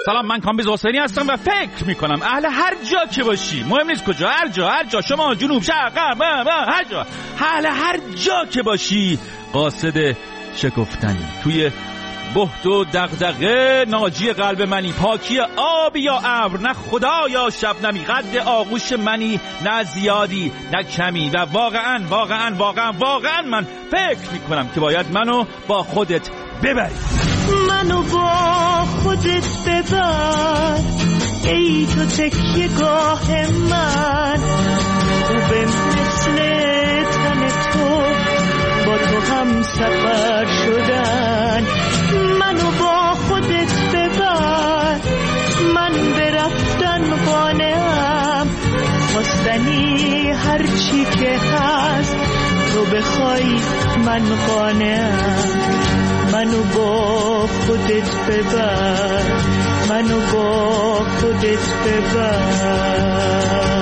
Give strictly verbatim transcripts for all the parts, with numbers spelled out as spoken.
سلام، من کامبیز حسینی هستم و فکر میکنم اهل هر جا که باشی، مهم نیست کجا، هر جا، هر جا، شما جنوب شرق غرب هر جا، اهل هر جا که باشی قاصد شکفتنی. توی بهت و دغدغه ناجی قلب منی، پاکی آب یا ابر، نه خدا یا شبنمی، قد آغوش منی، نه زیادی نه کمی. و واقعا واقعا واقعا واقعا من فکر میکنم که باید منو با خودت ببری. منو با خودت ببر ای تو تکیه گاه من، خوبه مثل تن تو با تو هم سفر شدن. منو با خودت ببر، من برفتن قانعم، خواستنی هرچی که هست تو بخوای من قانعم. منو با خودت ببر، منو با خودت ببر.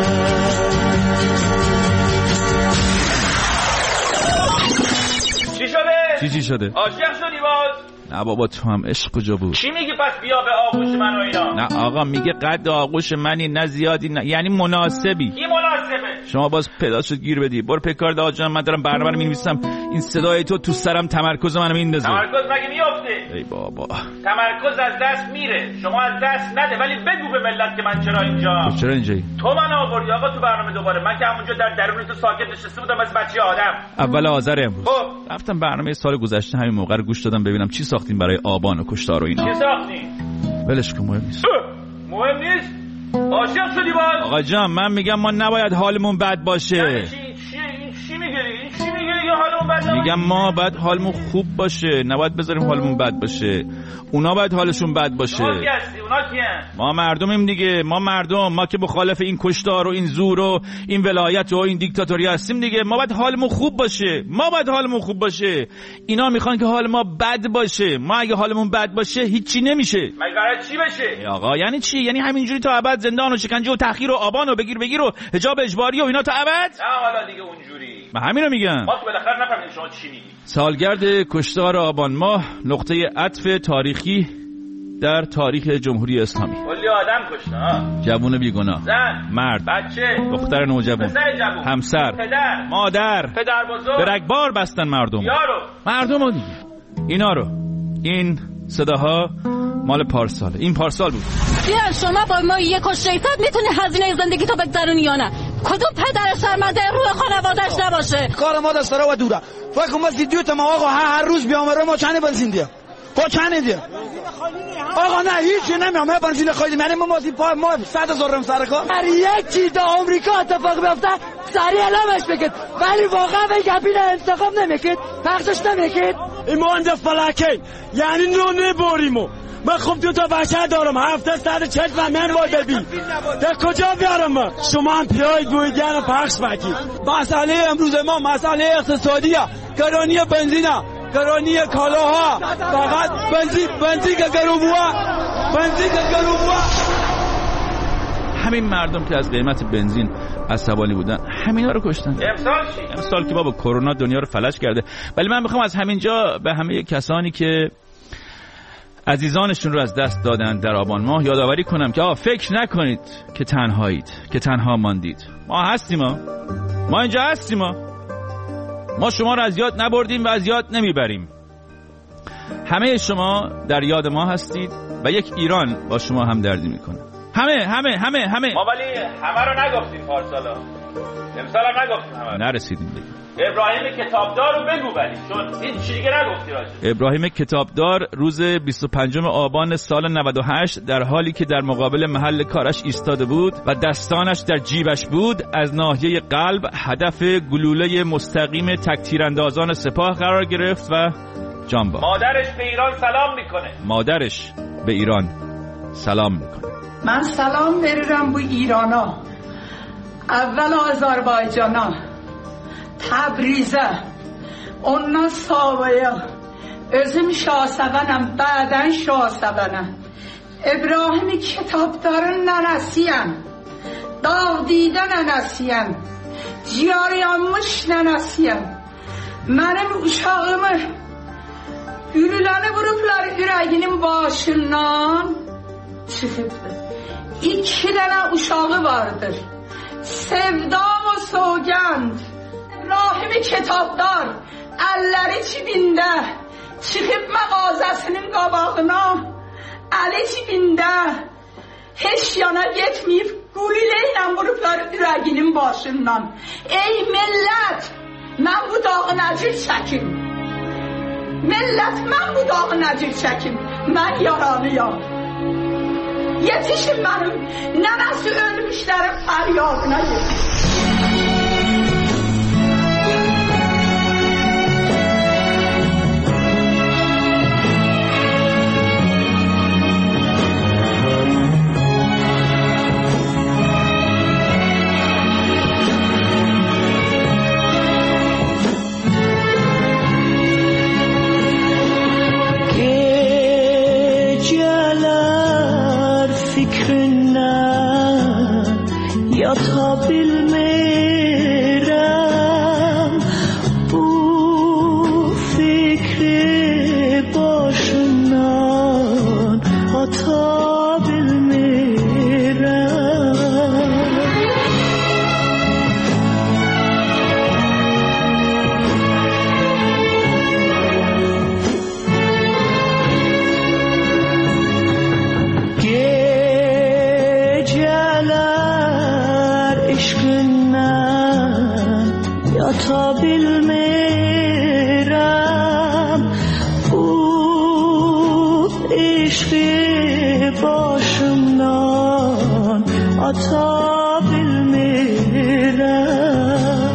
چی شده؟ چی چی شده؟ عاشق شدی باز؟ نه بابا، تو هم عشق کجا بود؟ چی میگی پس بیا به آغوش من و اینا؟ نه آقا، میگه قد آغوش منی، نه زیادی نه، یعنی مناسبی. کی مناسبه؟ شما باز پداشو گیر بدی. برو پکار دا جان، من دارم برنامه رو می‌نویسم. این صدای تو تو سرم تمرکز منو میندازه. تمرکز مگه میافته؟ ای بابا، تمرکز از دست میره. شما از دست نده، ولی بگو به ملت که من چرا اینجا. چرا اینجایی؟ تو من آوردی آقا تو برنامه دوباره. من که همونجا در درون تو ساکت نشسته بودم از بچه آدم. اول آذر امروز. خب رفتم برنامه سال گذشته همین موقع رو گوش دادم ببینم چی ساختیم برای آبان و کشتار و اینا. چی ساختیم؟ ولش کن، مهم نیست. مهم نیست؟ عاشق شدی باز؟ آقا جان، من میگم ما نباید حالمون بد باشه. یعنی چی؟ چی این چی میگی؟ این چی میگی دیگه حالمون بد نباشه؟ میگم ما باید حالمون خوب باشه، نباید بذاریم حالمون بد باشه. اونا باید حالشون بد باشه. اونا کی هستی؟ اونا کیه؟ ما مردمیم دیگه، ما مردم، ما که مخالف این کشتار و این زور و این ولایت و این دیکتاتوری هستیم دیگه. ما باید حالمون خوب باشه، ما باید حالمون خوب باشه. اینا میخوان که حال ما بد باشه. ما اگه حالمون بد باشه هیچی نمیشه. مگه قراره چی بشه؟ آقا یعنی چی؟ یعنی همینجوری تا ابد زندان و شکنجه و تحقیر و آبان و بگیر بگیر و حجاب اجباری و اینا تا ابد؟ نه حالا دیگه اونجوری. من همینو میگم. ما بالاخره نفهمیدیم شما چی میگی. سالگرد کشتار آبان ماه نقطه عطف تاریخی در تاریخ جمهوری اسلامی. کلی آدم کشته ها. جوون بیگناه، زن، مرد، بچه، دختر نوجوان، پسر جوون، همسر، پدر، مادر، پدر بزرگ، به رگبار بستن مردم. یارو مردم رو دیگه. اینا رو، این صداها مال پارسال. این پارسال بود. بیا شما با ما یک شیطان میتونی هزینه زندگی تو بگذرونی یا نه؟ کدوم پدر شرمنده روح خانواده‌اش نباشه؟ کار ما دست و دوره. فکر کنم ویدیو ما آقا هر روز بیام رو ما چنه بنزین دیم. کو چنه دیم. آقا نه هیچ نمیام. من بنزین خالی یعنی ما ما ما صد هزار رم سر کار. هر یک چیز در آمریکا اتفاق بیفته سریع اعلامش بگید. ولی واقعا به گپیل انتخاب نمیکید. پخشش نمیکید. ایمان د فلکین یعنی نو نبریمو. من خب دو تا بچه دارم، هفته صد چهل و من باید ببین در کجا بیارم من؟ شما هم پیاید بویدین و پخش بکید. مسئله امروز ما مسئله اقتصادیه، گرانی بنزینه، گرانی کالاها، فقط بنزین بنزین که گروبوه بنزین که گروبوه. همین مردم که از قیمت بنزین عصبانی بودن همینا رو کشتن. امسال چی؟ امسال که بابا کرونا دنیا رو فلج کرده. ولی من میخوام از همینجا به همه کسانی که عزیزانشون رو از دست دادن در آبان ماه یادآوری کنم که آقا فکر نکنید که تنهایید، که تنها ماندید. ما هستیم، ما ما اینجا هستیم، ما ما شما رو از یاد نبردیم و از یاد نمیبریم. همه شما در یاد ما هستید و یک ایران با شما هم دردی میکنه. همه همه همه همه ما ولی همه رو نگفتیم پارسالا. امسال هم نگفتیم همه. نرسیدیم دیگه. ابراهیم کتابدار رو بگو ولی چون این چیزی که نگفتی راجع. ابراهیم کتابدار روز بیست و پنجم آبان سال نود و هشت در حالی که در مقابل محل کارش ایستاده بود و دستانش در جیبش بود، از ناحیه قلب هدف گلوله مستقیم تکتیراندازان سپاه قرار گرفت و جان باخت. مادرش به ایران سلام میکنه. مادرش به ایران سلام میکنه. من سلام میرم به ایرانا، اول آذربایجانا، تبریزه، ondan sonra özüm Şahsəvənəm, bədən Şahsəvənəm. İbrahim kitapların nənəsiyəm, Davdidə nənəsiyəm, ciyar yanmış nənəsiyəm. Mənim uşağımı gülüləni vurublar ürəyinin başından, çıkıbdı. İki tane uşağı vardır. Sevdam o soğgand. Rahimi kitapdar. Elleri cibinde. Çıkıp mağazasının qabağına. Eli cibinde. Heç yana getmeyip gülüleyle vurupları ürəginin başından. Ey millət, mən bu dağın əcir çəkim. Millət, mən bu dağın əcir çəkim. Mən yaralıyam. Yetişin mənim nənəsi ölmüşlərin fəryadına yetişin. Yata bilmirəm bu fikri başımdan ata bilmirəm. Geceler eşqindən yata bilmirəm bu eşqi başımdan ata bilmirəm.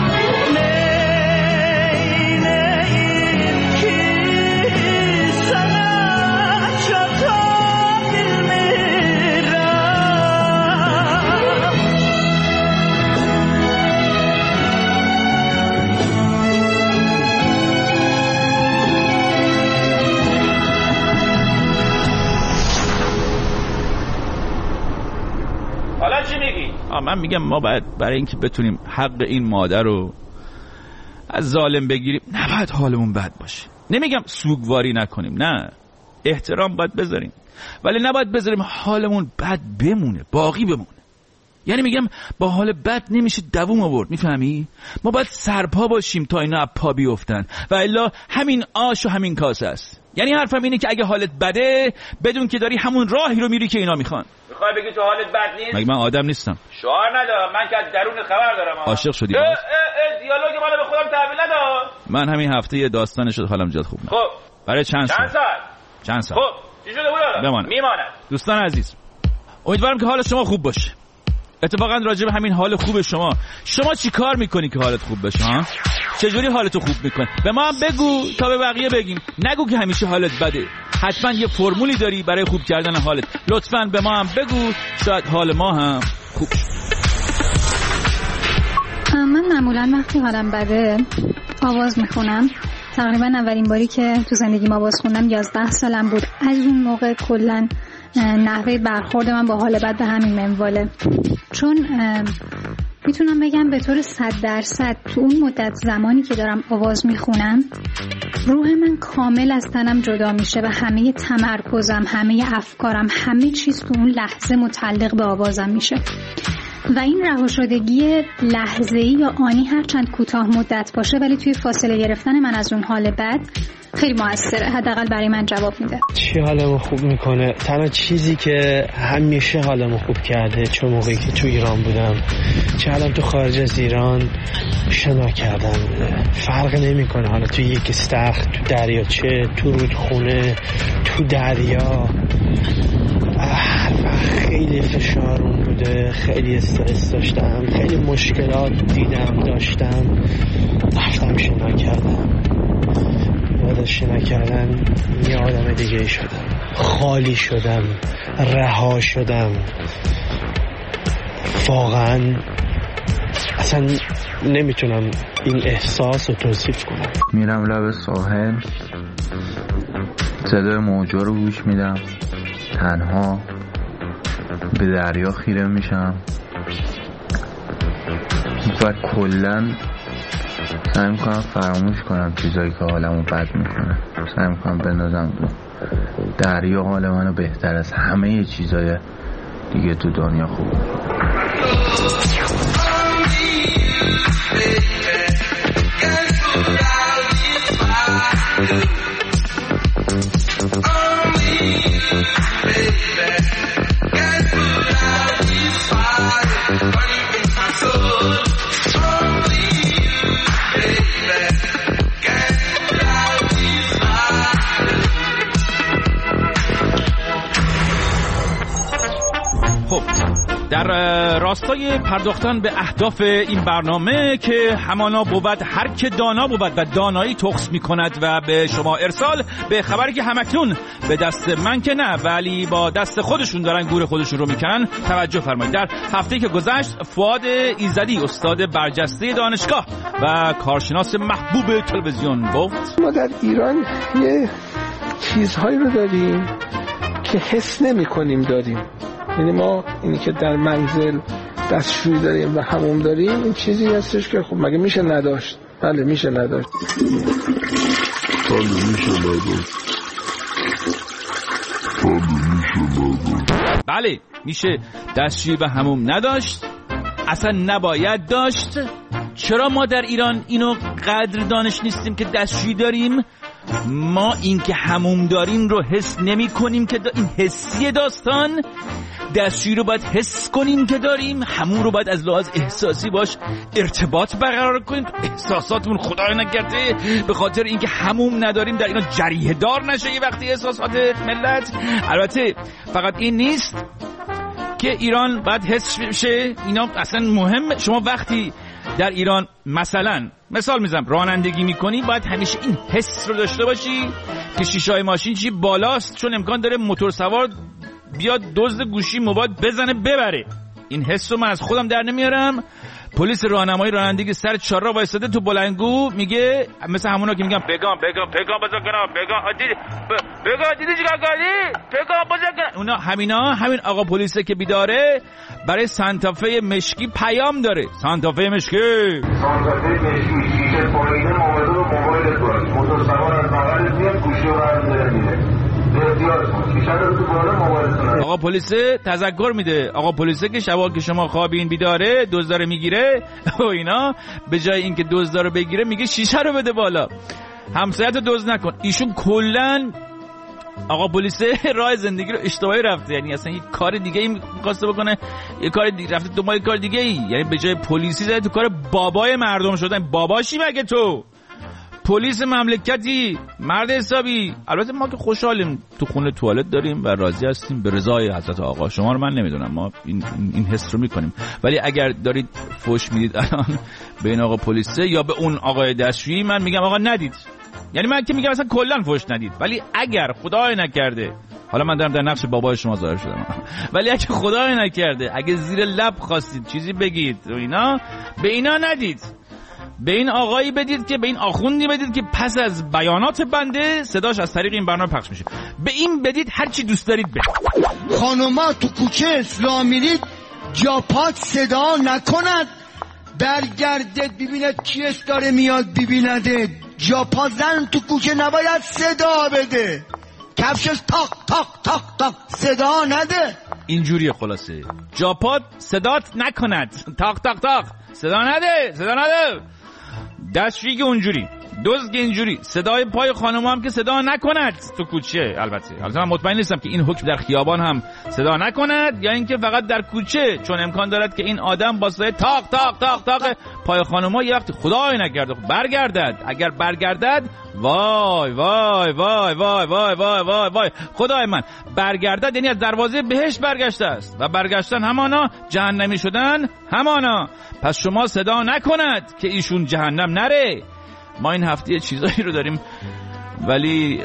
Neyləyim ki sənə çata bilmirəm. حالا چی میگی؟ من میگم ما باید برای اینکه بتونیم حق این مادر رو از ظالم بگیریم نباید حالمون بد باشه. نمیگم سوگواری نکنیم، نه، احترام باید بذاریم، ولی نباید بذاریم حالمون بد بمونه، باقی بمونه. یعنی میگم با حال بد نمیشه دووم آورد، میفهمی؟ ما باید سرپا باشیم تا اینا از پا بیفتن و الا همین آش و همین کاسه است. یعنی حرفم اینه که اگه حالت بده بدون که داری همون راهی رو میری که اینا میخوان. میخوای بگی تو حالت بد نیست؟ مگه من آدم نیستم؟ شعار ندارم، من که از درون خبر دارم. عاشق شدی؟ اه اه اه دیالوگ منو به خودم تحویل نده. من همین هفته یه داستان شد حالم زیاد خوب نه. خب برای چند سال؟ چند سال؟ چند سال؟ خب چی شده بود حالا؟ بماند. میماند. دوستان عزیز، امیدوارم که حال شما خوب باشه. اتفاقا راجع به همین حال خوب شما، شما چی کار میکنی که حالت خوب بشه ها؟ چجوری حالتو خوب میکنی؟ به ما هم بگو تا به بقیه بگیم. نگو که همیشه حالت بده. حتما یه فرمولی داری برای خوب کردن حالت. لطفاً به ما هم بگو، شاید حال ما هم خوب. من معمولا وقتی حالم بده آواز میخونم. تقریبا اولین باری که تو زندگیم آواز خوندم یازده سالم بود. از اون موقع کلاً نحوه برخورد من با حال بد به همین منواله. چون میتونم بگم به طور صد درصد تو اون مدت زمانی که دارم آواز میخونم روح من کامل از تنم جدا میشه و همه تمرکزم، همه افکارم، همه چیز تو اون لحظه متعلق به آوازم میشه و این رهاشدگی لحظه‌ای یا آنی هرچند کوتاه مدت باشه ولی توی فاصله گرفتن من از اون حال بد خیلی موثره. حداقل برای من جواب میده. چی حالمو خوب میکنه؟ تنها چیزی که همیشه حالمو خوب کرده چون موقعی که تو ایران بودم، چه الان تو خارج از ایران، شنا کردم. فرق نمیکنه حالا تو یک استخر، تو دریاچه، تو رودخونه، تو دریا. هر وقت خیلی فشارم بوده، خیلی استرس داشتم، خیلی مشکلات دیدم داشتم، رفتم شنا کردم. بعد از شنا کردن یه آدم دیگه شدم، خالی شدم، رها شدم. واقعا اصلا نمیتونم این احساس رو توصیف کنم. میرم لب ساحل، صدای موجا رو گوش میدم، تنها به دریا خیره میشم و کلن سعی میکنم فراموش کنم چیزایی که حالمو بد میکنه. سعی میکنم بندازم دو دریا حال منو بهتر از همه چیزای دیگه تو دنیا خوب. خب در راستای پرداختن به اهداف این برنامه که همانا بود هر که دانا بود و دانایی تخص می کند و به شما ارسال به خبری که همکنون به دست من که نه ولی با دست خودشون دارن گور خودشون رو میکنن توجه فرمایید. در هفته که گذشت فؤاد ایزدی استاد برجسته دانشگاه و کارشناس محبوب تلویزیون گفت ما در ایران یه چیزهایی رو داریم که حس نمی کنیم داریم. یعنی ما اینی که در منزل دستشویی داریم و حموم داریم این چیزی هستش که خب مگه میشه نداشت؟ بله میشه نداشت. بله میشه نداشت. بله میشه نداشت. بله میشه دستشویی و حموم نداشت، اصلا نباید داشت. چرا ما در ایران اینو قدر دانش نیستیم که دستشویی داریم؟ ما این که حموم داریم رو حس نمی کنیم که دا این حسی داستان. دستشویی رو باید حس کنیم که داریم، حموم رو باید از لحاظ احساسی باش ارتباط برقرار کنیم. احساساتمون خدای نکرده به خاطر اینکه حموم نداریم در اینا جریحه دار نشه یه وقتی احساسات ملت. البته فقط این نیست که ایران باید حس بشه، اینا اصلا مهمه. شما وقتی در ایران مثلا مثال میزنم رانندگی میکنی باید همیشه این حس رو داشته باشی که شیشه‌های ماشین چی بالاست، چون امکان داره موتور سوار بیاد دزد گوشی موبایل بزنه ببره. این حس رو من از خودم در نمیارم. پلیس راهنمایی رانندگی سر چهارراه وایساده تو بلندگو میگه مثل همونا که میگن بگام بگام بگام بزن کنم بگام دیدی بگام دیدی چیکار کردی بگام بزن کنم. اونا همینا همین آقا پلیسه که بیداره برای سانتافه مشکی پیام داره. سانتافه مشکی سانتافه مشکی شیشه پایینه موبایل رو موبایلت باش موتور سوار از بغلت میاد گوشی رو برمی‌داره میره. آقا پلیس تذکر میده. آقا پلیس که شبا که شما خوابین بیداره دزدار میگیره و اینا به جای اینکه دزدار بگیره میگه شیشه رو بده بالا، همسایت رو دزد نکن. ایشون کلن آقا پلیس راه زندگی رو اشتباهی رفته، یعنی اصلا یک کار دیگه ای می‌خواسته بکنه، یک کار دیگه رفته دنبال کار دیگه ای، یعنی به جای پلیسی زده تو کار بابای مردم شدن. باباشی مگه تو پلیس مملکتی مرد حسابی؟ البته ما که خوشحالیم تو خونه توالت داریم و راضی هستیم به رضای حضرت آقا. شما رو من نمیدونم، ما این این حس رو میکنیم. ولی اگر دارید فوش میدید الان به این آقا پلیسه یا به اون آقای دستشویی، من میگم آقا ندید. یعنی من که میگم اصلا کلا فوش ندید. ولی اگر خدای نکرده، حالا من دارم در نقش بابای شما ظاهر شدم، ولی اگه خدای نکرده اگه زیر لب خواستید چیزی بگید و اینا، به اینا ندید. به این آقایی بدید که به این آخوندی بدید که پس از بیانات بنده صداش از طریق این برنامه پخش میشه. به این بدید هر چی دوست دارید بدید. خانوما تو کوچه اسلام میرید جاپات صدا نکند، برگردید ببیند کی است داره میاد ببینده. جاپات زن تو کوچه نباید صدا بده، کفشش تاق تاق تاق تاق صدا نده. اینجوریه خلاصه. جاپات صدات نکند، تاق تاق تاق صدا نده، صدا نده. دستشویی اونجوری، دزد اینجوری، صدای پای خانوما هم که صدا نکند تو کوچه. البته البته من مطمئن نیستم که این حکم در خیابان هم صدا نکند یا اینکه فقط در کوچه، چون امکان دارد که این آدم با صدای تاق تاق تاق تاق پای خانوما یه وقتی خدای نکرده برگردد. اگر برگردد وای وای وای وای وای وای وای وای خدای من، برگردد یعنی از دروازه بهشت برگشته است و برگشتن همانا جهنمی شدن همانا. پس شما صدا نکند که ایشون جهنم نره. ما این هفته چیزایی رو داریم ولی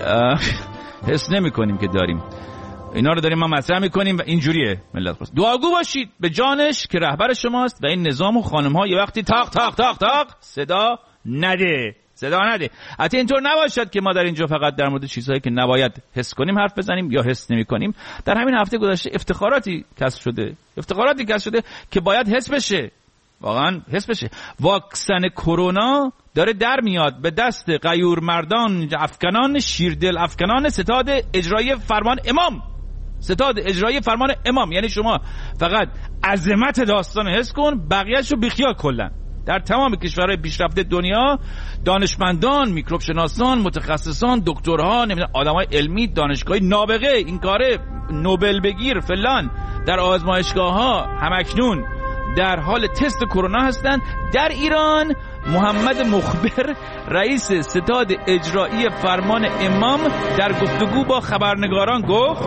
حس نمی کنیم که داریم. اینا رو داریم ما مطرح میکنیم و اینجوریه ملت. خواست دعاگو باشید به جانش که رهبر شماست و این نظام و خانم ها یه وقتی تاق تاق تاق تاق صدا نده، صدا نده. حتی اینطور نباشد که ما در اینجا فقط در مورد چیزهایی که نباید حس کنیم حرف بزنیم یا حس نمی کنیم. در همین هفته گذشته افتخاراتی کسب شده، افتخاراتی کسب شده که باید حس بشه واقعا حس بشه. واکسن کرونا داره در میاد به دست غیور مردان افکنان شیردل افکنان ستاد اجرایی فرمان امام. ستاد اجرایی فرمان امام یعنی شما فقط عظمت داستان حس کن، بقیه‌اش رو بیخیال کلا. در تمام کشورهای پیشرفته دنیا دانشمندان، میکروب شناسان، متخصصان، دکترها، نمیدونم آدمای علمی، دانشگاهی نابغه این کاره نوبل بگیر فلان در آزمایشگاه‌ها همکنون در حال تست کرونا هستند. در ایران محمد مخبر رئیس ستاد اجرایی فرمان امام در گفتگو با خبرنگاران گفت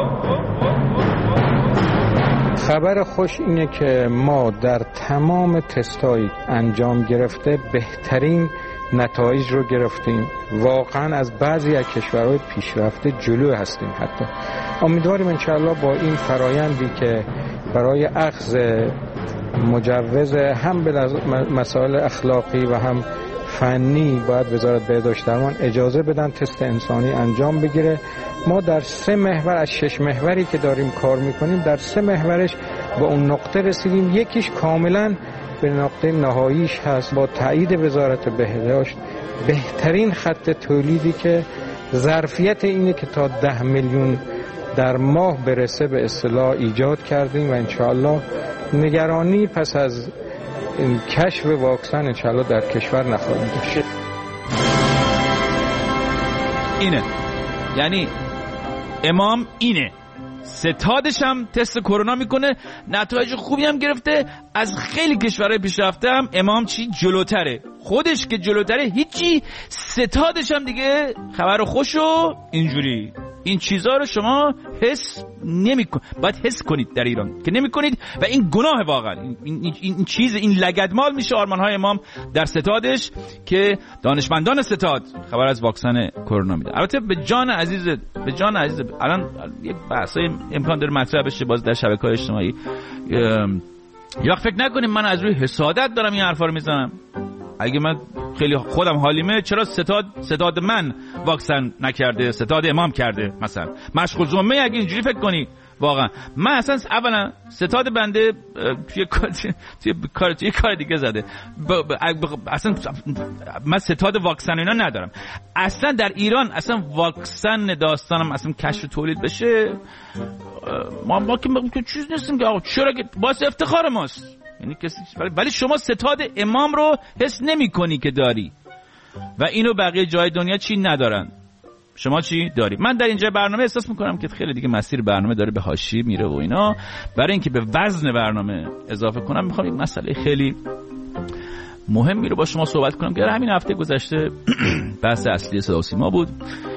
خبر خوش اینه که ما در تمام تستایی انجام گرفته بهترین نتایج رو گرفتیم. واقعا از بعضی از کشورهای پیشرفته جلو هستیم. حتی امیدواریم انشاءالله با این فرایندی که برای اخذ مجوز هم به مسائل اخلاقی و هم فنی باید وزارت بهداشت درمان اجازه بدن تست انسانی انجام بگیره. ما در سه محور از شش محوری که داریم کار میکنیم در سه محورش به اون نقطه رسیدیم. یکیش کاملا به نقطه نهاییش هست با تایید وزارت بهداشت. بهترین خط تولیدی که ظرفیت اینه که تا ده میلیون در ماه برسه به اصطلاح ایجاد کردیم و انشاءالله نگرانی پس از این کشف واکسن انشاءالله در کشور نخواهیم داشت. اینه یعنی امام اینه ستادش هم تست کرونا میکنه، نتایج خوبی هم گرفته. از خیلی کشورهای پیشرفته هم امام چی جلوتره، خودش که جلوتره هیچی، ستادش هم دیگه خبر خوشو اینجوری. این چیزا رو شما حس نمی‌کنید، باید حس کنید در ایران که نمی‌کنید و این گناه واقعا. این, این, این چیز این لگدمال میشه آرمان‌های امام در ستادش که دانشمندان ستاد خبر از واکسن کرونا میده. البته به جان عزیز به جان عزیز الان یه بحثای امکان داره مطرح بشه باز در شبکه‌های اجتماعی. یا فکر نکنید من از روی حسادت دارم این حرفا رو میزنم. اگه من خیلی خودم حالیمه چرا ستاد ستاد من واکسن نکرده، ستاد امام کرده مثلا مشغول زمه. اگه اینجوری فکر کنی واقعا من اصلا اولا ستاد بنده توی توی کار توی کار دیگه زده. اصلا من ستاد واکسن اینا ندارم. اصلا در ایران اصلا واکسن داستانم اصلا کشف تولید بشه ما ما که چیز نیستیم که آقا چرا که باعث افتخار ماست. یعنی کسی ولی شما ستاد امام رو حس نمی کنی که داری و اینو بقیه جای دنیا چی ندارن. شما چی داری؟ من در اینجا برنامه احساس میکنم که خیلی دیگه مسیر برنامه داره به حاشیه میره و اینا. برای اینکه به وزن برنامه اضافه کنم میخوام یک مسئله خیلی مهمی رو با شما صحبت کنم که همین هفته گذشته بحث اصلی صدا و سیما بود.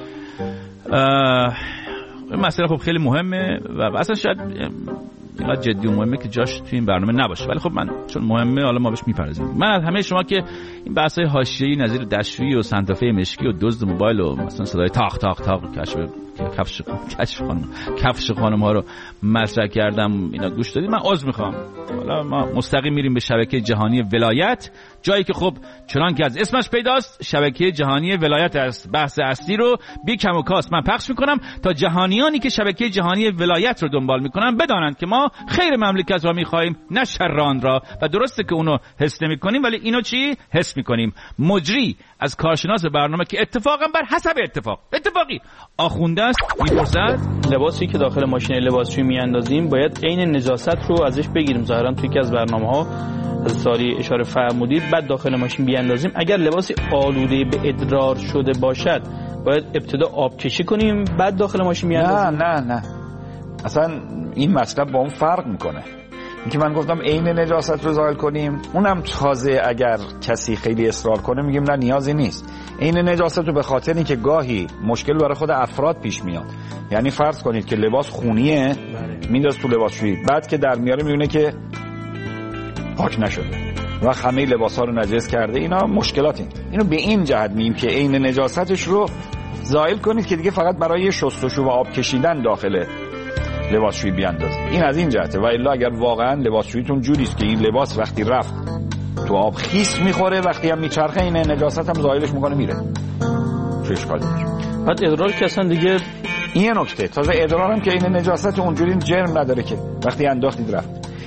مسئله خب خیلی مهمه و اصلا شاید اینقدر جدی و مهمه که جاش توی این برنامه نباشه، ولی خب من چون مهمه حالا ما بهش میپردازیم. من از همه شما که این بحث‌های حاشیه‌ای نظیر دشویی و سنتافه مشکی و دزد موبایل و مثلا صدای تاق تاق تاق کشف کفش کشف خانم کفش خانم ها رو مطرح کردم اینا گوش دادید. من عذر میخوام. حالا ما مستقیم میریم به شبکه جهانی ولایت، جایی که خب چنان که از اسمش پیداست شبکه جهانی ولایت است. بحث اصلی رو بی کم و کاست من پخش میکنم تا جهانیانی که شبکه جهانی ولایت رو دنبال میکنن بدانند که ما خیر مملکت را میخواهیم نه شر آن را. و درسته که اونو حس نمیکنیم ولی اینو چی حس میکنیم. مجری از کارشناس برنامه که اتفاقا بر حسب اتفاق اتفاقی آخونده است میپرسد لباسی که داخل ماشین لباسشویی میاندازیم باید عین نجاست رو ازش بگیریم. ظاهرا توی یکی از برنامه‌ها از ساری اشاره فرمودید بعد داخل ماشین بیاندازیم. اگر لباسی آلوده به ادرار شده باشد باید ابتدا آب کشی کنیم بعد داخل ماشین بیاندازیم. نه نه نه اصلا این مطلب با اون فرق میکنه. اینکه من گفتم عین نجاست رو زائل کنیم اونم تازه اگر کسی خیلی اصرار کنه میگیم نه نیازی نیست. عین نجاست رو به خاطر اینکه گاهی مشکل برای خود افراد پیش میاد. یعنی فرض کنید که لباس خونیه مینداز تو لباسشویی بعد که در میاره میبینه که پاک نشده و همه لباس‌ها رو نجس کرده. اینا مشکلاتی. اینو به این جهت میگیم که عین نجاستش رو زائل کنید که دیگه فقط برای شستشو و آب کشیدن داخل لباسشویی بیاندازید. این از این جهته. و الا اگر واقعا لباسشوییتون جوری است که این لباس وقتی رفت تو آب خیس میخوره وقتی هم میچرخه این نجاست هم زائلش میکنه میره چه اشکالی داره. بعد ادرار که اصلا دیگه این نکته تازه ادرار هم که این نجاست اونجوری جرم نداره که وقتی انداختید رفت.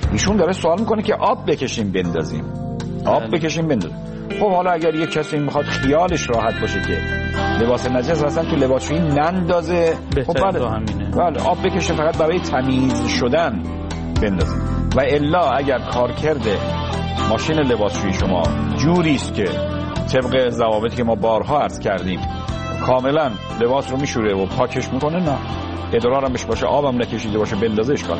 ایشون داره سوال میکنه که آب بکشیم بندازیم، آب بکشیم بندازیم. خب حالا اگر یک کسی میخواد خیالش راحت باشه که لباس نجس اصلا تو لباسشویی نندازه، خب بله بله آب بکشه فقط برای تمیز شدن بندازه. و الا اگر کارکرد ماشین لباسشویی شما جوری است که طبق ضوابطی که ما بارها عرض کردیم کاملا لباس رو میشوره و پاکش میکنه، نه ادرار هم بهش باشه، آبم نکشیده باشه بندازه اشکال.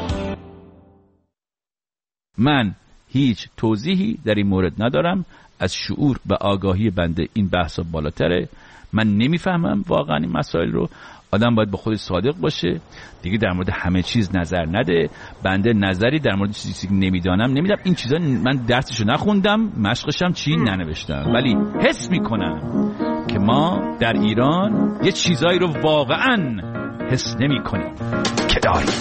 من هیچ توضیحی در این مورد ندارم. از شعور و آگاهی بنده این بحثا بالاتره. من نمیفهمم واقعا این مسائل رو. آدم باید با خودش صادق باشه دیگه، در مورد همه چیز نظر نده. بنده نظری در مورد چیزی که نمیدانم نمیدم. این چیزا من درسشو نخوندم، مشقشم چی ننوشتم، ولی حس میکنم که ما در ایران یه چیزایی رو واقعا حس نمیکنیم که داریم.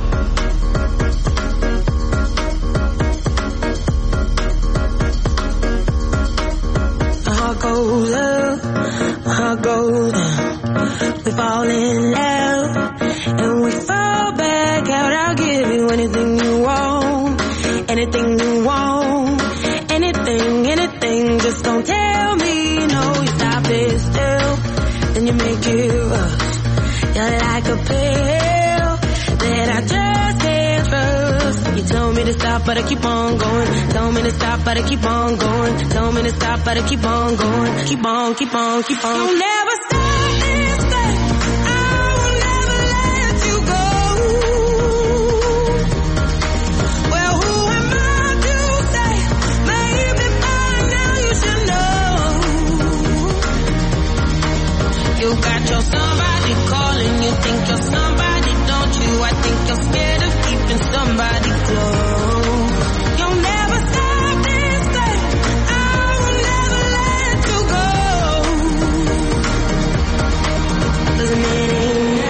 Heart goes up, heart goes down. We fall in love and we fall back out. I'll give you anything you want, anything you want, anything, anything. Just don't tell me no. You stop it still, then you make it rush. You're like a pill that I just can't trust. You told me to stop, but I keep on going. Told me to stop, but I keep on going. Told me to stop, but I keep on going. Keep on, keep on, keep on. You'll never stop this thing. I will never let you go. Well, who am I to say? Maybe by now you should know. You got your somebody calling. You think you're somebody, don't you? I think you're scared of keeping somebody close. You'll never stop this thing. I will never let you go. Doesn't mean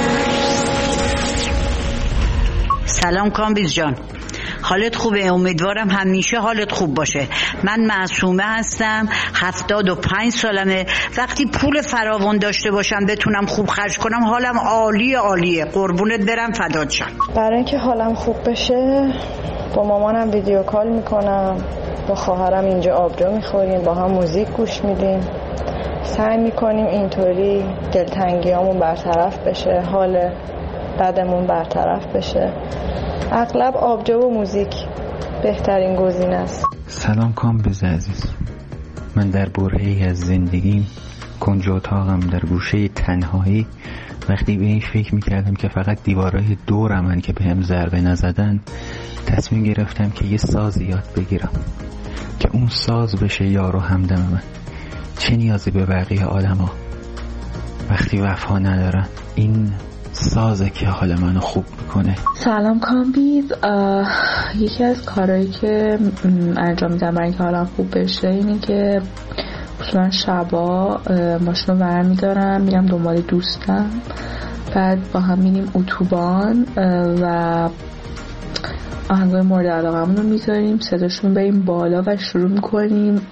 سلام کامبیز جان، حالت خوبه؟ امیدوارم همیشه حالت خوب باشه. من معصومه هستم، هفتاد و پنج سالمه. وقتی پول فراوان داشته باشم بتونم خوب خرج کنم حالم عالی عالیه. قربونت برم، فدات شم. برای اینکه حالم خوب بشه با مامانم ویدیو کال میکنم، با خواهرم اینجا آبجو میخوریم، با هم موزیک گوش میدیم، سعی میکنیم اینطوری دلتنگیامون برطرف بشه، حال بدمون برطرف بشه. اغلب آبجو و موزیک بهترین گزینه است. سلام کامبیز عزیز، من در برهه‌ای از زندگیم کنج اتاقم در گوشه تنهایی وقتی به این فکر میکردم که فقط دیوارهای دورمن که بهم ضربه نزدن، تصمیم گرفتم که یه ساز یاد بگیرم که اون ساز بشه یار و همدم من. چه نیازی به بقیه آدما وقتی وفا ندارن؟ این سازه که حال منو خوب میکنه. سلام کامبیز، یکی از کارهایی که انجام میدم برای اینکه حالم خوب بشه اینه که اصلا شبا ماشین رو برمیدارم میرم دنبال دوستم، بعد با هم میریم اتوبان و آهنگای مورد علاقمون رو میذاریم، صداشون بریم بالا و شروع میکنیم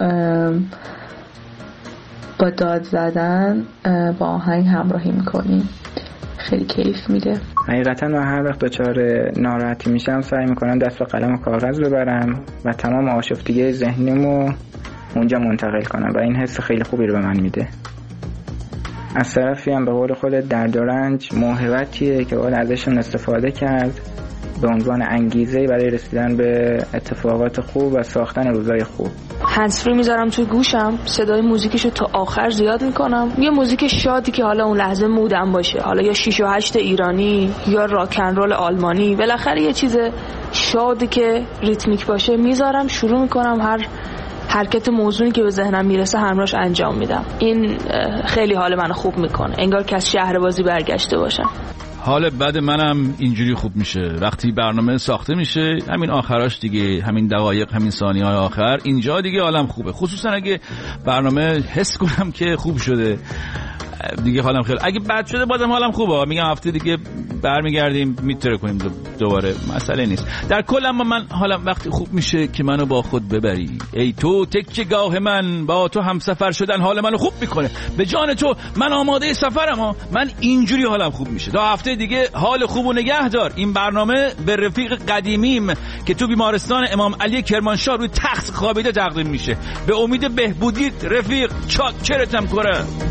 با داد زدن، با آهنگ همراهی میکنیم. خیلی کیف میده. حقیقتا من هر وقت دچار ناراحتی میشم سعی میکنم دست به قلم و کاغذ ببرم و تمام آشفتگی ذهنیمو اونجا منتقل کنم و این حس خیلی خوبی رو به من میده. از طرفی هم به قول خودت درد و رنج موهبتیه که باید ازشون استفاده کرد به عنوان انگیزه برای رسیدن به اتفاقات خوب و ساختن روزای خوب. هندزفری میذارم توی گوشم، صدای موزیکشو تا آخر زیاد میکنم، یه موزیک شادی که حالا اون لحظه مودم باشه، حالا یا شیش و هشت ایرانی یا راکن رول آلمانی، بالاخره یه چیز شادی که ریتمیک باشه میذارم، شروع میکنم هر حرکت موزونی که به ذهنم میرسه همراهش انجام میدم. این خیلی حال منو خوب میکنه، انگار که از شهربازی برگشته باشم. حال بد منم اینجوری خوب میشه وقتی برنامه ساخته میشه، همین آخراش دیگه، همین دقایق، همین ثانیه های آخر، اینجا دیگه حالم خوبه، خصوصا اگه برنامه حس کنم که خوب شده. دیگه حالم خیلی اگه بد شده بازم حالم خوبه، میگم هفته دیگه برمیگردیم میتره کنیم دوباره، مسئله نیست. در کل اما من حالم وقتی خوب میشه که منو با خود ببری. ای تو تکیه‌گاه من، با تو همسفر شدن حال منو خوب میکنه. به جان تو من آماده سفرم ها. من اینجوری حالم خوب میشه. تا هفته دیگه حال خوب و نگه دار. این برنامه به رفیق قدیمیم که تو بیمارستان امام علی کرمانشاه روی تخت خوابیده تقدیم میشه. به امید بهبودیت رفیق، چاکرتم کنه.